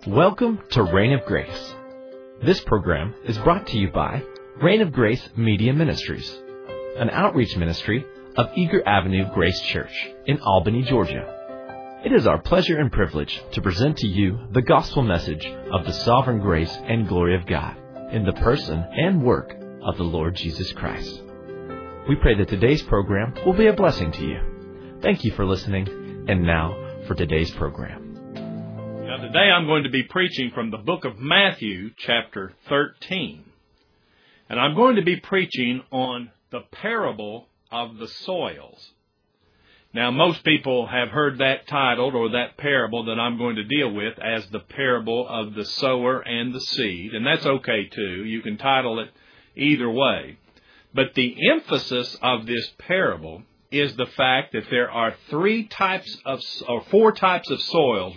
Welcome to Reign of Grace. This program is brought to you by Reign of Grace Media Ministries, an outreach ministry of Eager Avenue Grace Church in Albany, Georgia. It is our pleasure and privilege to present to you the gospel message of the sovereign grace and glory of God in the person and work of the Lord Jesus Christ. We pray that today's program will be a blessing to you. Thank you for listening, and now for today's program. Now, today I'm going to be preaching from the book of Matthew, chapter 13. And I'm going to be preaching on the parable of the soils. Now, most people have heard that titled, or that parable that I'm going to deal with, as the parable of the sower and the seed. And that's okay, too. You can title it either way. But the emphasis of this parable is the fact that there are four types of soils,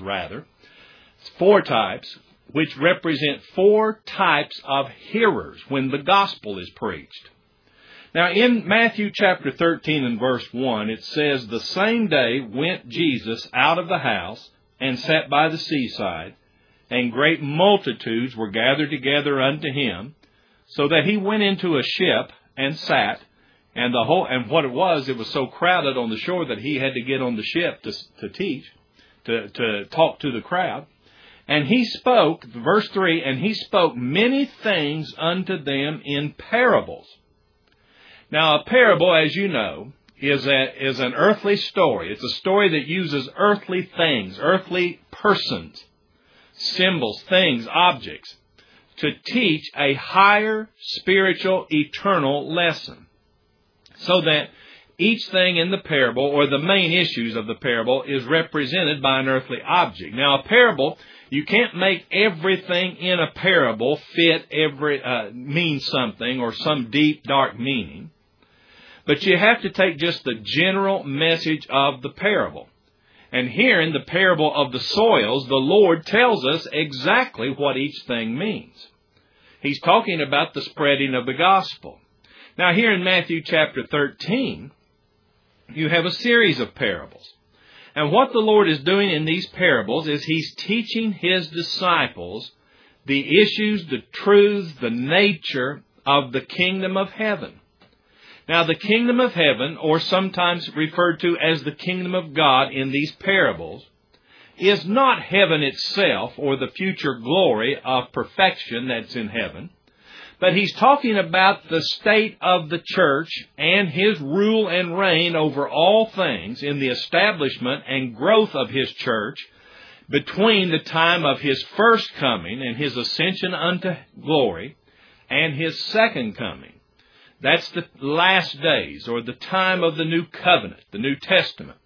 four types, which represent four types of hearers when the gospel is preached. Now, in Matthew chapter 13 and verse 1, it says, "The same day went Jesus out of the house and sat by the seaside, and great multitudes were gathered together unto him, so that he went into a ship and sat, and what it was so crowded on the shore that he had to get on the ship to teach, to talk to the crowd. And he spoke," verse 3, "and he spoke many things unto them in parables." Now, a parable, as you know, is an earthly story. It's a story that uses earthly things, earthly persons, symbols, things, objects, to teach a higher spiritual, eternal lesson. So that each thing in the parable, or the main issues of the parable, is represented by an earthly object. Now, a parable, you can't make everything in a parable fit mean something or some deep, dark meaning. But you have to take just the general message of the parable. And here in the parable of the soils, the Lord tells us exactly what each thing means. He's talking about the spreading of the gospel. Now, here in Matthew chapter 13, you have a series of parables. And what the Lord is doing in these parables is He's teaching His disciples the issues, the truths, the nature of the kingdom of heaven. Now, the kingdom of heaven, or sometimes referred to as the kingdom of God in these parables, is not heaven itself or the future glory of perfection that's in heaven. But He's talking about the state of the church and His rule and reign over all things in the establishment and growth of His church between the time of His first coming and His ascension unto glory and His second coming. That's the last days, or the time of the new covenant, the New Testament,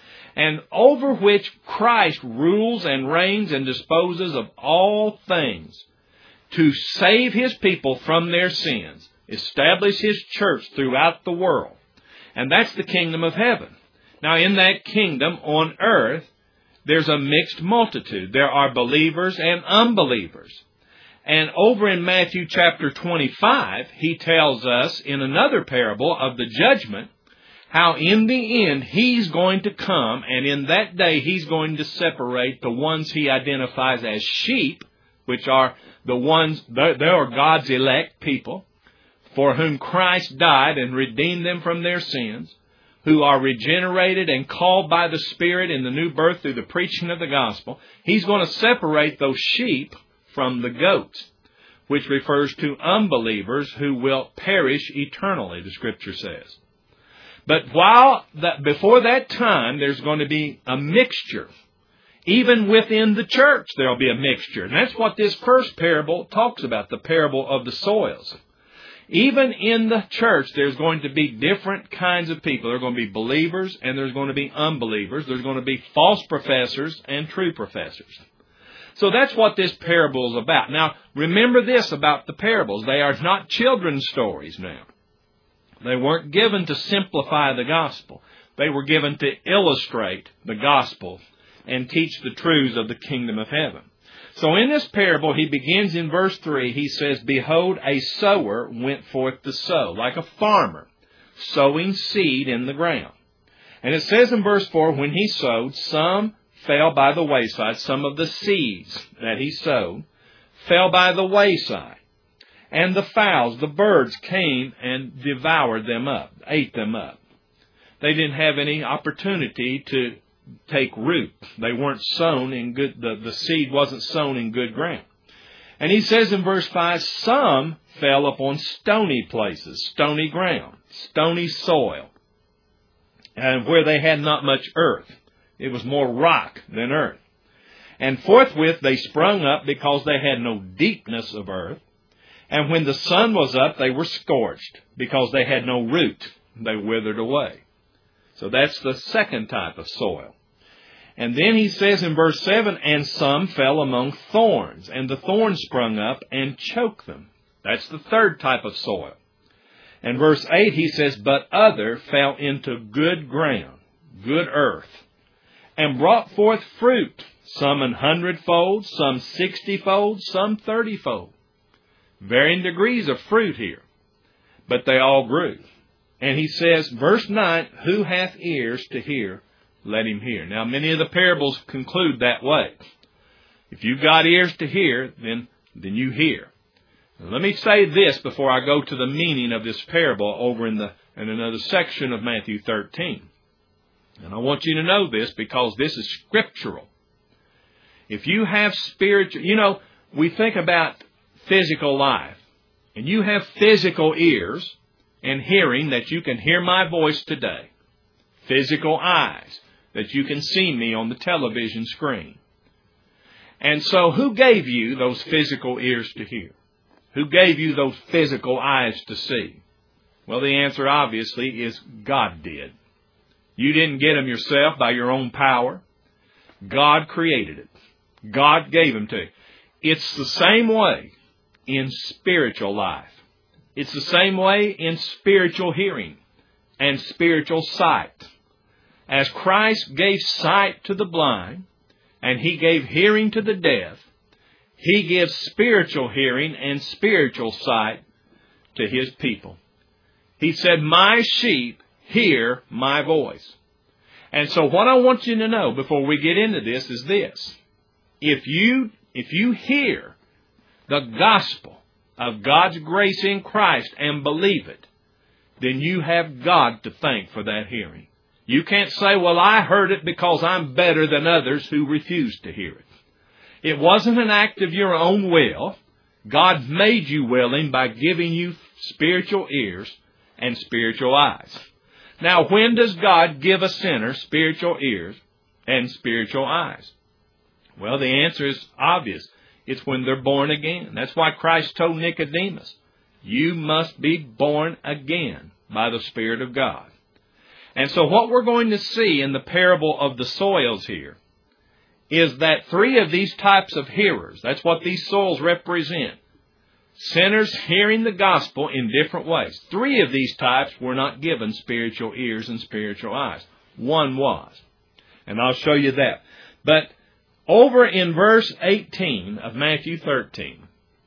and over which Christ rules and reigns and disposes of all things to save His people from their sins, establish His church throughout the world. And that's the kingdom of heaven. Now, in that kingdom on earth, there's a mixed multitude. There are believers and unbelievers. And over in Matthew chapter 25, He tells us in another parable of the judgment, how in the end He's going to come, and in that day He's going to separate the ones He identifies as sheep, which are the ones, they are God's elect people, for whom Christ died and redeemed them from their sins, who are regenerated and called by the Spirit in the new birth through the preaching of the gospel. He's going to separate those sheep from the goats, which refers to unbelievers who will perish eternally, the Scripture says. But before that time, there's going to be a mixture. Even within the church, there'll be a mixture. And that's what this first parable talks about, the parable of the soils. Even in the church, there's going to be different kinds of people. There are going to be believers and there's going to be unbelievers. There's going to be false professors and true professors. So that's what this parable is about. Now, remember this about the parables. They are not children's stories now. They weren't given to simplify the gospel. They were given to illustrate the gospel and teach the truths of the kingdom of heaven. So in this parable, he begins in verse 3. He says, "Behold, a sower went forth to sow," like a farmer sowing seed in the ground. And it says in verse 4, "When he sowed, some fell by the wayside. Some of the seeds that he sowed fell by the wayside. And the fowls, the birds, came and devoured them up, ate them up. They didn't have any opportunity to take root. They weren't sown in good, the seed wasn't sown in good ground. And he says in verse 5, some fell upon stony places, stony ground, stony soil, and where they had not much earth. It was more rock than earth. And forthwith they sprung up because they had no deepness of earth. And when the sun was up, they were scorched because they had no root. They withered away. So that's the second type of soil. And then he says in verse 7, and some fell among thorns, and the thorns sprung up and choked them. That's the third type of soil. And verse 8, he says, but other fell into good ground, good earth, and brought forth fruit, some 100-fold, some 60-fold, some 30-fold. Varying degrees of fruit here, but they all grew. And he says, verse 9, who hath ears to hear, let him hear. Now, many of the parables conclude that way. If you've got ears to hear, then you hear. Now, let me say this before I go to the meaning of this parable over in another section of Matthew 13. And I want you to know this because this is scriptural. If you have spiritual, we think about physical life, and you have physical ears and hearing that you can hear my voice today, physical eyes that you can see me on the television screen. And so who gave you those physical ears to hear? Who gave you those physical eyes to see? Well, the answer obviously is God did. You didn't get them yourself by your own power. God created it. God gave them to you. It's the same way in spiritual life. It's the same way in spiritual hearing and spiritual sight. As Christ gave sight to the blind and He gave hearing to the deaf, He gives spiritual hearing and spiritual sight to His people. He said, my sheep hear my voice. And so what I want you to know before we get into this is this. If you hear the gospel of God's grace in Christ and believe it, then you have God to thank for that hearing. You can't say, well, I heard it because I'm better than others who refused to hear it. It wasn't an act of your own will. God made you willing by giving you spiritual ears and spiritual eyes. Now, when does God give a sinner spiritual ears and spiritual eyes? Well, the answer is obvious. It's when they're born again. That's why Christ told Nicodemus, you must be born again by the Spirit of God. And so what we're going to see in the parable of the soils here is that three of these types of hearers, that's what these soils represent, sinners hearing the gospel in different ways. Three of these types were not given spiritual ears and spiritual eyes. One was. And I'll show you that. But over in verse 18 of Matthew 13,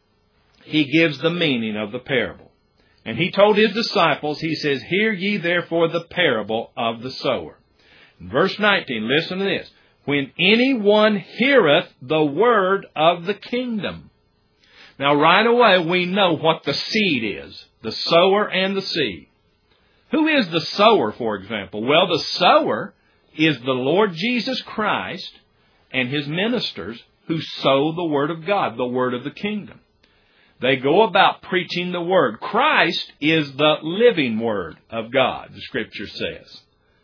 he gives the meaning of the parable. And he told his disciples, he says, hear ye therefore the parable of the sower. In verse 19, listen to this. When anyone heareth the word of the kingdom. Now right away we know what the seed is. The sower and the seed. Who is the sower, for example? Well, the sower is the Lord Jesus Christ and His ministers who sow the word of God, the word of the kingdom. They go about preaching the word. Christ is the living word of God, the Scripture says.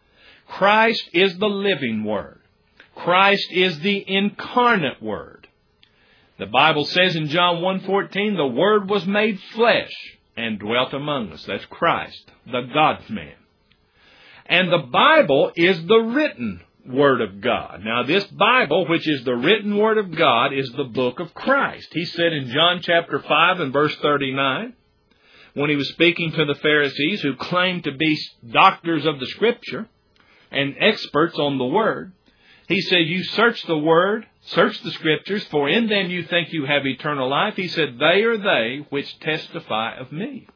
Christ is the living word. Christ is the incarnate word. The Bible says in John 1:14, the Word was made flesh and dwelt among us. That's Christ, the God-man. And the Bible is the written Word of God. Now, this Bible, which is the written Word of God, is the book of Christ. He said in John chapter 5 and verse 39, when He was speaking to the Pharisees who claimed to be doctors of the Scripture and experts on the Word, He said, you search the Word, search the Scriptures, for in them you think you have eternal life. He said, they are they which testify of me.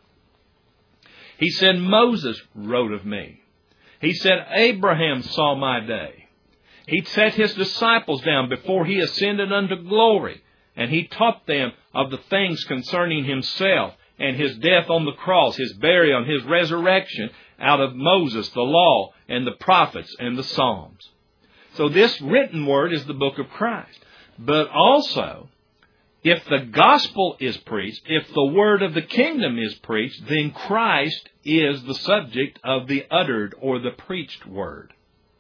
He said, Moses wrote of me. He said, Abraham saw my day. He'd set His disciples down before He ascended unto glory, and He taught them of the things concerning Himself and His death on the cross, His burial, and His resurrection out of Moses, the law, and the prophets, and the Psalms. So this written word is the book of Christ. But also, if the gospel is preached, if the word of the kingdom is preached, then Christ is the subject of the uttered or the preached word.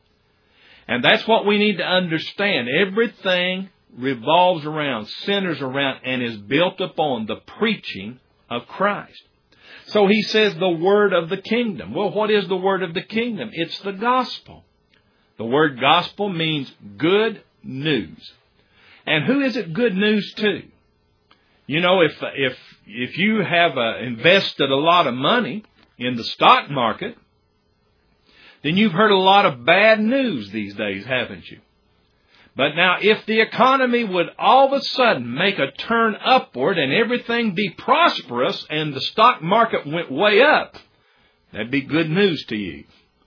And that's what we need to understand. Everything revolves around, centers around, and is built upon the preaching of Christ. So he says the word of the kingdom. Well, what is the word of the kingdom? It's the gospel. The word gospel means good news. And who is it good news to? You know, if you have invested a lot of money in the stock market, then you've heard a lot of bad news these days, haven't you? But now, if the economy would all of a sudden make a turn upward and everything be prosperous and the stock market went way up, that'd be good news to you.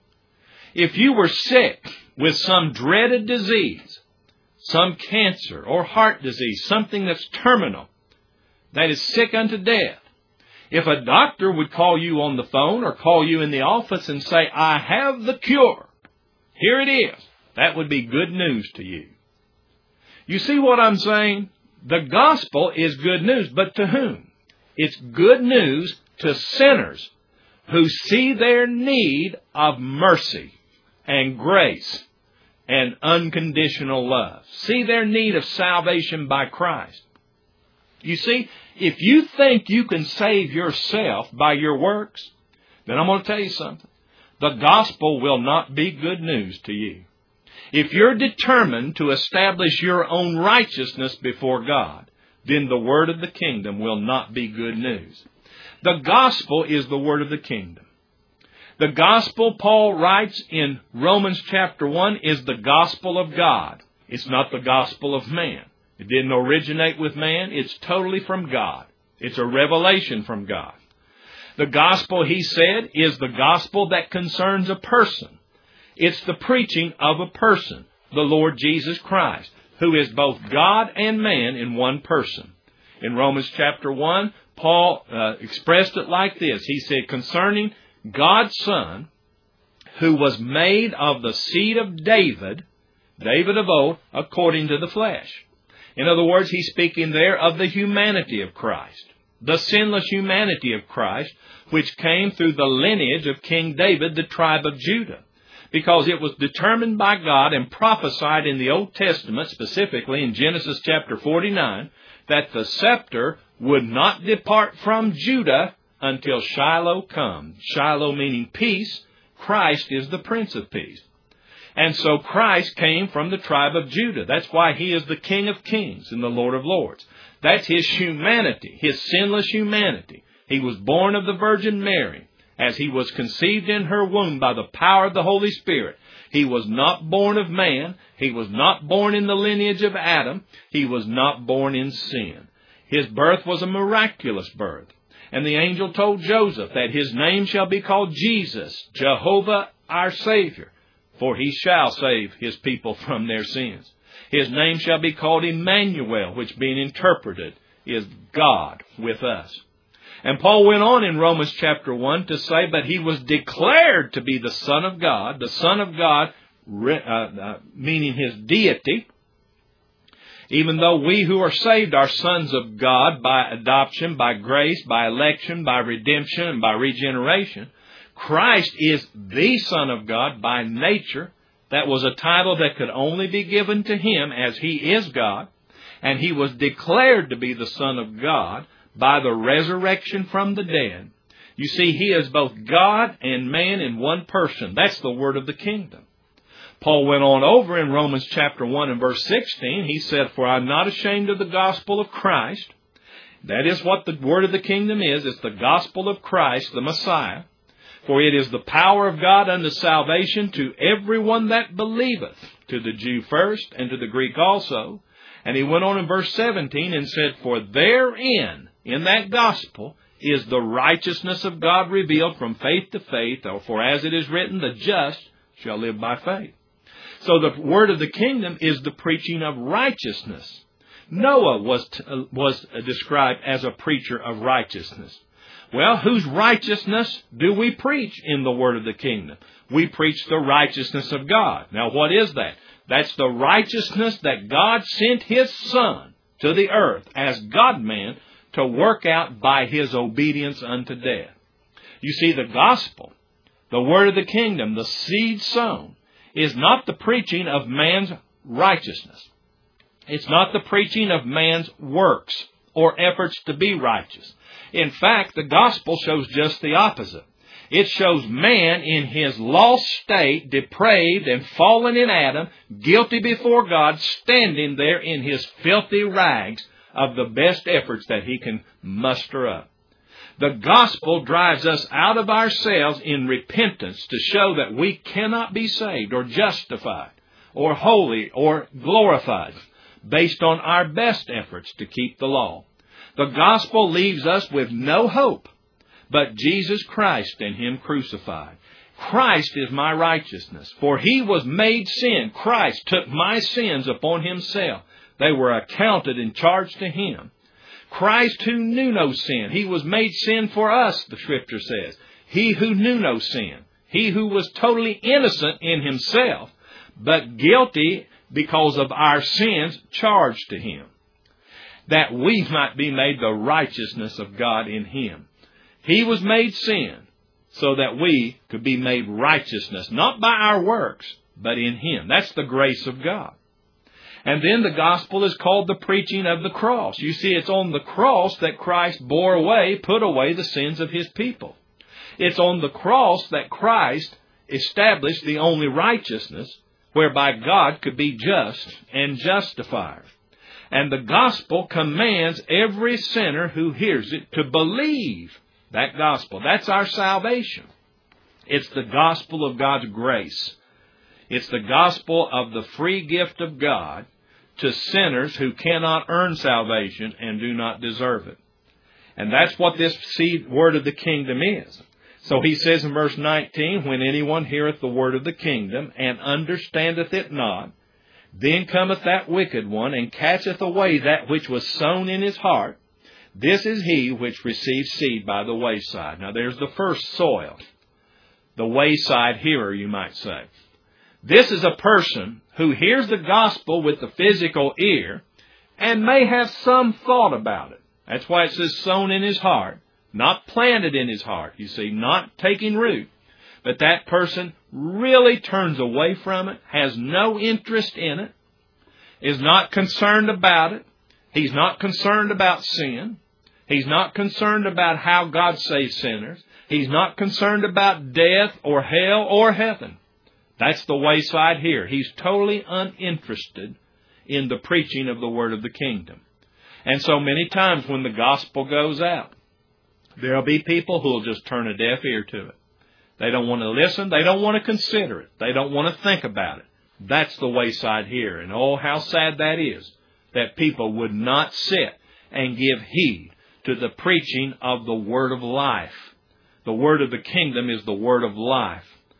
If you were sick with some dreaded disease, some cancer or heart disease, something that's terminal, that is sick unto death, if a doctor would call you on the phone or call you in the office and say, I have the cure, here it is, that would be good news to you. You see what I'm saying? The gospel is good news, but to whom? It's good news to sinners who see their need of mercy and grace and unconditional love. See their need of salvation by Christ. You see, if you think you can save yourself by your works, then I'm going to tell you something. The gospel will not be good news to you. If you're determined to establish your own righteousness before God, then the word of the kingdom will not be good news. The gospel is the word of the kingdom. The gospel, Paul writes in Romans chapter 1, is the gospel of God. It's not the gospel of man. It didn't originate with man. It's totally from God. It's a revelation from God. The gospel, he said, is the gospel that concerns a person. It's the preaching of a person, the Lord Jesus Christ, who is both God and man in one person. In Romans chapter 1, Paul expressed it like this. He said, concerning God's Son, who was made of the seed of David, David of old, according to the flesh. In other words, he's speaking there of the humanity of Christ, the sinless humanity of Christ, which came through the lineage of King David, the tribe of Judah. Because it was determined by God and prophesied in the Old Testament, specifically in Genesis chapter 49, that the scepter would not depart from Judah until Shiloh comes. Shiloh meaning peace. Christ is the Prince of Peace. And so Christ came from the tribe of Judah. That's why He is the King of Kings and the Lord of Lords. That's His humanity, His sinless humanity. He was born of the Virgin Mary. As He was conceived in her womb by the power of the Holy Spirit. He was not born of man. He was not born in the lineage of Adam. He was not born in sin. His birth was a miraculous birth. And the angel told Joseph that His name shall be called Jesus, Jehovah our Savior, for He shall save His people from their sins. His name shall be called Emmanuel, which being interpreted is God with us. And Paul went on in Romans chapter 1 to say, but He was declared to be the Son of God, meaning His deity, even though we who are saved are sons of God by adoption, by grace, by election, by redemption, and by regeneration. Christ is the Son of God by nature. That was a title that could only be given to Him as He is God. And He was declared to be the Son of God by the resurrection from the dead. You see, He is both God and man in one person. That's the word of the kingdom. Paul went on over in Romans chapter 1 and verse 16. He said, for I am not ashamed of the gospel of Christ. That is what the word of the kingdom is. It's the gospel of Christ, the Messiah. For it is the power of God unto salvation to everyone that believeth, to the Jew first and to the Greek also. And he went on in verse 17 and said, for therein, in that gospel, is the righteousness of God revealed from faith to faith, for as it is written, the just shall live by faith. So the word of the kingdom is the preaching of righteousness. Noah was described as a preacher of righteousness. Well, whose righteousness do we preach in the word of the kingdom? We preach the righteousness of God. Now, what is that? That's the righteousness that God sent His Son to the earth as God-man to work out by His obedience unto death. You see, the gospel, the word of the kingdom, the seed sown, is not the preaching of man's righteousness. It's not the preaching of man's works or efforts to be righteous. In fact, the gospel shows just the opposite. It shows man in his lost state, depraved and fallen in Adam, guilty before God, standing there in his filthy rags of the best efforts that he can muster up. The gospel drives us out of ourselves in repentance to show that we cannot be saved or justified or holy or glorified based on our best efforts to keep the law. The gospel leaves us with no hope but Jesus Christ and Him crucified. Christ is my righteousness, for He was made sin. Christ took my sins upon Himself. They were accounted and charged to Him. Christ who knew no sin, He was made sin for us, the Scripture says. He who knew no sin, He who was totally innocent in Himself, but guilty because of our sins, charged to Him, that we might be made the righteousness of God in Him. He was made sin so that we could be made righteousness, not by our works, but in Him. That's the grace of God. And then the gospel is called the preaching of the cross. You see, it's on the cross that Christ bore away, put away the sins of His people. It's on the cross that Christ established the only righteousness whereby God could be just and justifier. And the gospel commands every sinner who hears it to believe that gospel. That's our salvation. It's the gospel of God's grace. It's the gospel of the free gift of God to sinners who cannot earn salvation and do not deserve it. And that's what this seed word of the kingdom is. So he says in verse 19, when anyone heareth the word of the kingdom and understandeth it not, then cometh that wicked one and catcheth away that which was sown in his heart. This is he which receives seed by the wayside. Now there's the first soil. The wayside hearer, you might say. This is a person who hears the gospel with the physical ear and may have some thought about it. That's why it says sown in his heart, not planted in his heart, you see, not taking root. But that person really turns away from it, has no interest in it, is not concerned about it. He's not concerned about sin. He's not concerned about how God saves sinners. He's not concerned about death or hell or heaven. That's the wayside here. He's totally uninterested in the preaching of the word of the kingdom. And so many times when the gospel goes out, there'll be people who'll just turn a deaf ear to it. They don't want to listen. They don't want to consider it. They don't want to think about it. That's the wayside here. And oh, how sad that is, that people would not sit and give heed to the preaching of the word of life. The word of the kingdom is the word of life.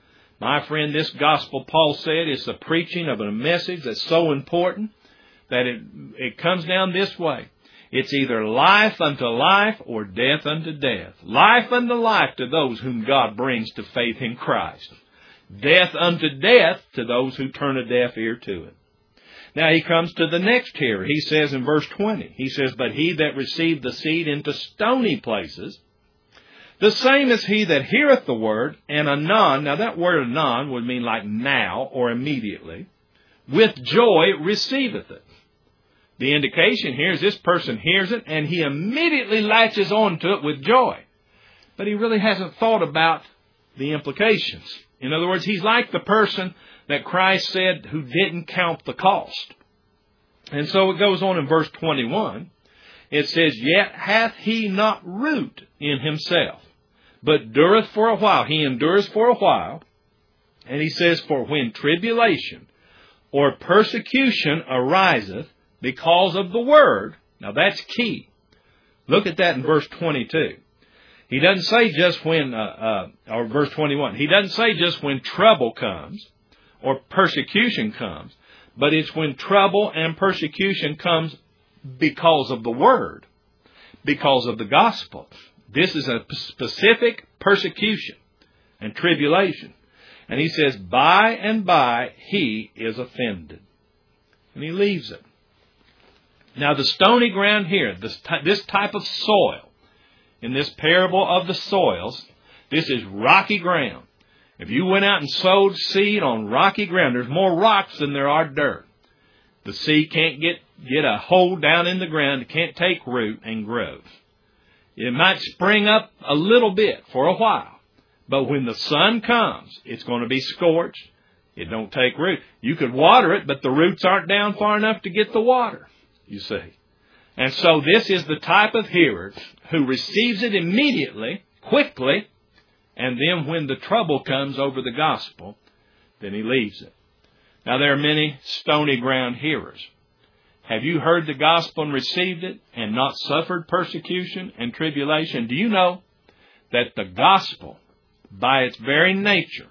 My friend, this gospel, Paul said, is the preaching of a message that's so important that it comes down this way. It's either life unto life or death unto death. Life unto life to those whom God brings to faith in Christ. Death unto death to those who turn a deaf ear to it. Now he comes to the next hearer. He says in verse 20, he says, but he that received the seed into stony places, the same is he that heareth the word, and anon, now that word anon would mean like now or immediately, with joy receiveth it. The indication here is this person hears it and he immediately latches onto it with joy. But he really hasn't thought about the implications. In other words, he's like the person that Christ said who didn't count the cost. And so it goes on in verse 21. It says, yet hath he not root in himself, but dureth for a while. He endures for a while. And he says, for when tribulation or persecution ariseth because of the word. Now that's key. Look at that in verse 22. He doesn't say just when, or verse 21. He doesn't say just when trouble comes or persecution comes, but it's when trouble and persecution comes because of the Word, because of the gospel. This is a specific persecution and tribulation. And he says, by and by he is offended. And he leaves it. Now the stony ground here, this type of soil, in this parable of the soils, this is rocky ground. If you went out and sowed seed on rocky ground, there's more rocks than there are dirt. The seed can't get a hold down in the ground. It can't take root and grow. It might spring up a little bit for a while. But when the sun comes, it's going to be scorched. It don't take root. You could water it, but the roots aren't down far enough to get the water, you see. And so this is the type of hearer who receives it immediately, quickly, and then when the trouble comes over the gospel, then he leaves it. Now there are many stony ground hearers. Have you heard the gospel and received it and not suffered persecution and tribulation? Do you know that the gospel, by its very nature,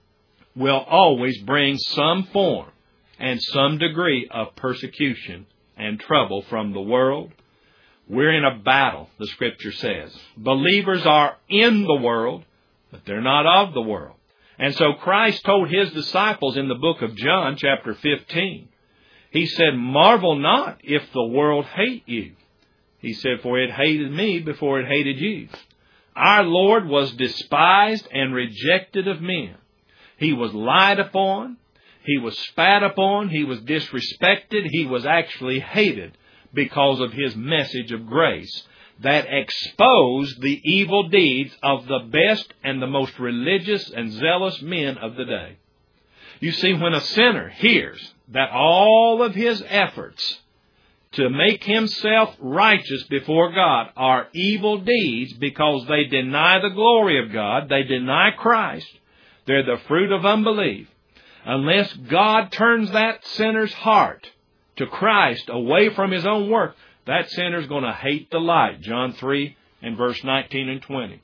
will always bring some form and some degree of persecution and trouble from the world? We're in a battle, the Scripture says. Believers are in the world, but they're not of the world. And so Christ told His disciples in the book of John, chapter 15, He said, marvel not if the world hate you. He said, for it hated me before it hated you. Our Lord was despised and rejected of men. He was lied upon. He was spat upon. He was disrespected. He was actually hated because of His message of grace that exposed the evil deeds of the best and the most religious and zealous men of the day. You see, when a sinner hears that all of his efforts to make himself righteous before God are evil deeds because they deny the glory of God, they deny Christ, they're the fruit of unbelief. Unless God turns that sinner's heart to Christ away from his own work, that sinner's going to hate the light. John 3 and verse 19 and 20.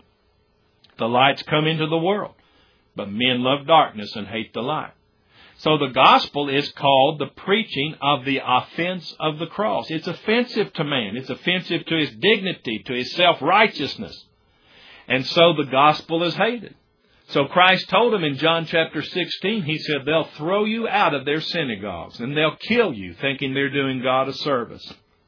The light's come into the world, but men love darkness and hate the light. So the gospel is called the preaching of the offense of the cross. It's offensive to man. It's offensive to his dignity, to his self-righteousness. And so the gospel is hated. So Christ told them in John chapter 16, He said, they'll throw you out of their synagogues and they'll kill you thinking they're doing God a service.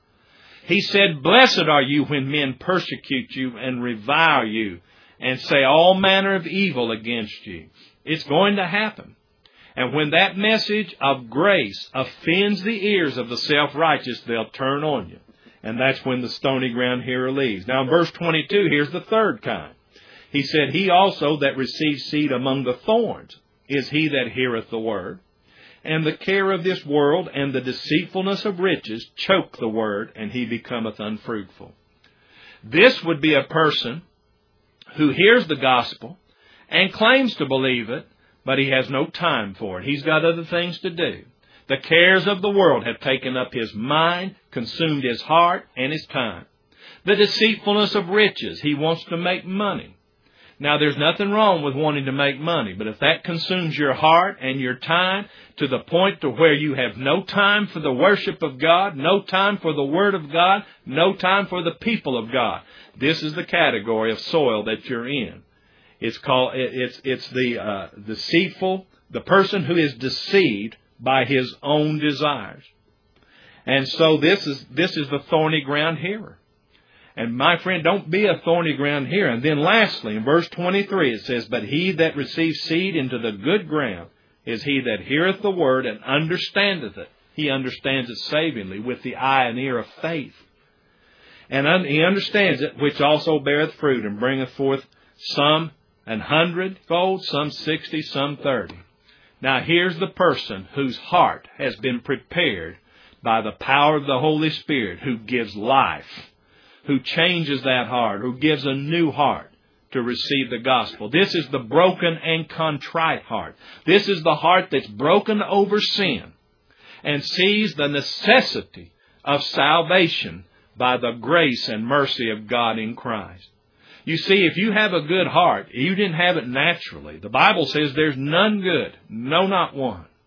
He said, blessed are you when men persecute you and revile you and say all manner of evil against you. It's going to happen. And when that message of grace offends the ears of the self-righteous, they'll turn on you. And that's when the stony ground hearer leaves. Now in verse 22, here's the third kind. He said, he also that receives seed among the thorns is he that heareth the word. And the care of this world and the deceitfulness of riches choke the word, and he becometh unfruitful. This would be a person who hears the gospel and claims to believe it, but he has no time for it. He's got other things to do. The cares of the world have taken up his mind, consumed his heart and his time. The deceitfulness of riches, he wants to make money. Now, there's nothing wrong with wanting to make money, but if that consumes your heart and your time to the point to where you have no time for the worship of God, no time for the Word of God, no time for the people of God, this is the category of soil that you're in. It's called, it's the deceitful, the person who is deceived by his own desires. And so this is the thorny ground hearer. And my friend, don't be a thorny ground hearer. And then lastly, in verse 23, it says, but he that receives seed into the good ground is he that heareth the word and understandeth it. He understands it savingly with the eye and ear of faith. And he understands it, which also beareth fruit and bringeth forth some 100-fold, some 60, some 30. Now here's the person whose heart has been prepared by the power of the Holy Spirit, who gives life, who changes that heart, who gives a new heart to receive the gospel. This is the broken and contrite heart. This is the heart that's broken over sin and sees the necessity of salvation by the grace and mercy of God in Christ. You see, if you have a good heart, you didn't have it naturally. The Bible says there's none good, no, not one.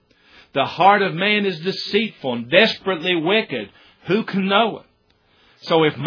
The heart of man is deceitful and desperately wicked. Who can know it? So if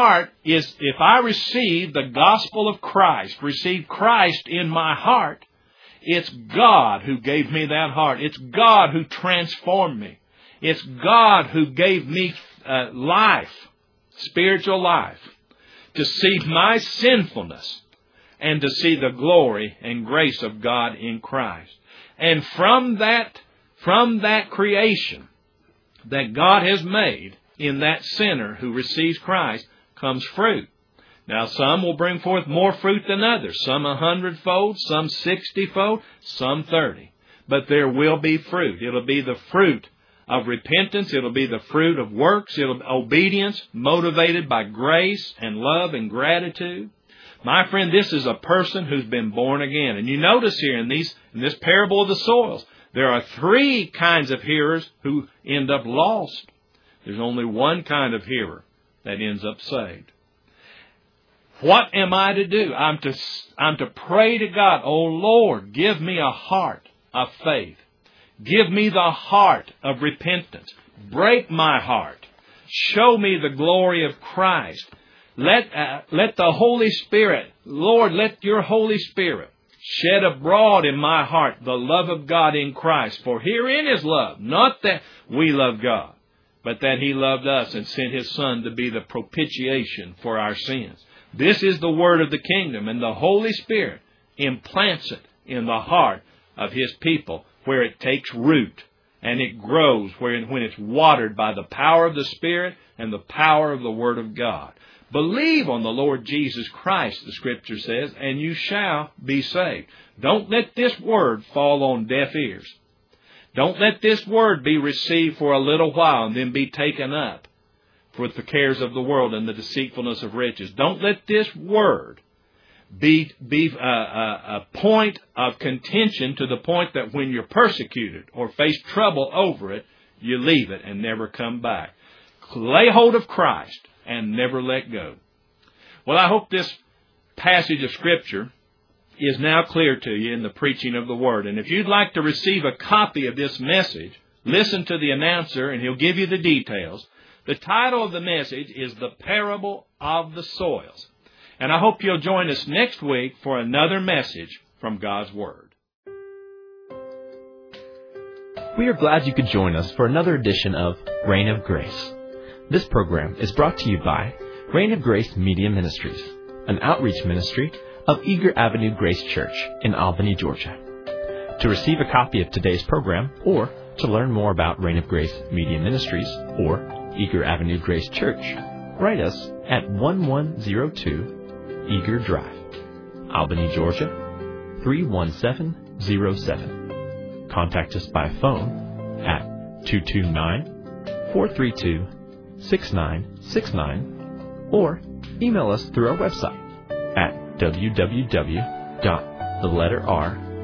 I receive the gospel of Christ, receive Christ in my heart, it's God who gave me that heart. It's God who transformed me. It's God who gave me life, spiritual life, to see my sinfulness and to see the glory and grace of God in Christ. And from that creation that God has made in that sinner who receives Christ comes fruit. Now, some will bring forth more fruit than others. Some 100-fold, some 60-fold, some 30. But there will be fruit. It'll be the fruit of repentance. It'll be the fruit of works. It'll be obedience motivated by grace and love and gratitude. My friend, this is a person who's been born again. And you notice here in this parable of the soils, there are 3 kinds of hearers who end up lost. There's only one kind of hearer that ends up saved. What am I to do? I'm to pray to God, "Oh Lord, give me a heart of faith. Give me the heart of repentance. Break my heart. Show me the glory of Christ. Let the Holy Spirit, Lord, let your Holy Spirit shed abroad in my heart the love of God in Christ. For herein is love, not that we love God, but that He loved us and sent His Son to be the propitiation for our sins." This is the word of the kingdom, and the Holy Spirit implants it in the heart of His people, where it takes root and it grows when it's watered by the power of the Spirit and the power of the Word of God. Believe on the Lord Jesus Christ, the Scripture says, and you shall be saved. Don't let this word fall on deaf ears. Don't let this word be received for a little while and then be taken up with the cares of the world and the deceitfulness of riches. Don't let this word be a point of contention to the point that when you're persecuted or face trouble over it, you leave it and never come back. Lay hold of Christ and never let go. Well, I hope this passage of Scripture is now clear to you in the preaching of the Word. And if you'd like to receive a copy of this message, listen to the announcer and he'll give you the details. The title of the message is The Parable of the Soils. And I hope you'll join us next week for another message from God's Word. We are glad you could join us for another edition of Reign of Grace. This program is brought to you by Reign of Grace Media Ministries, an outreach ministry of Eager Avenue Grace Church in Albany, Georgia. To receive a copy of today's program or to learn more about Reign of Grace Media Ministries or Eager Avenue Grace Church, write us at 1102 Eager Drive, Albany, Georgia 31707. Contact us by phone at 229-432-6969 or email us through our website at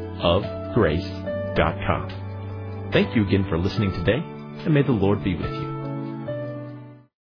www.theletterrofgrace.com. Thank you again for listening today, and may the Lord be with you.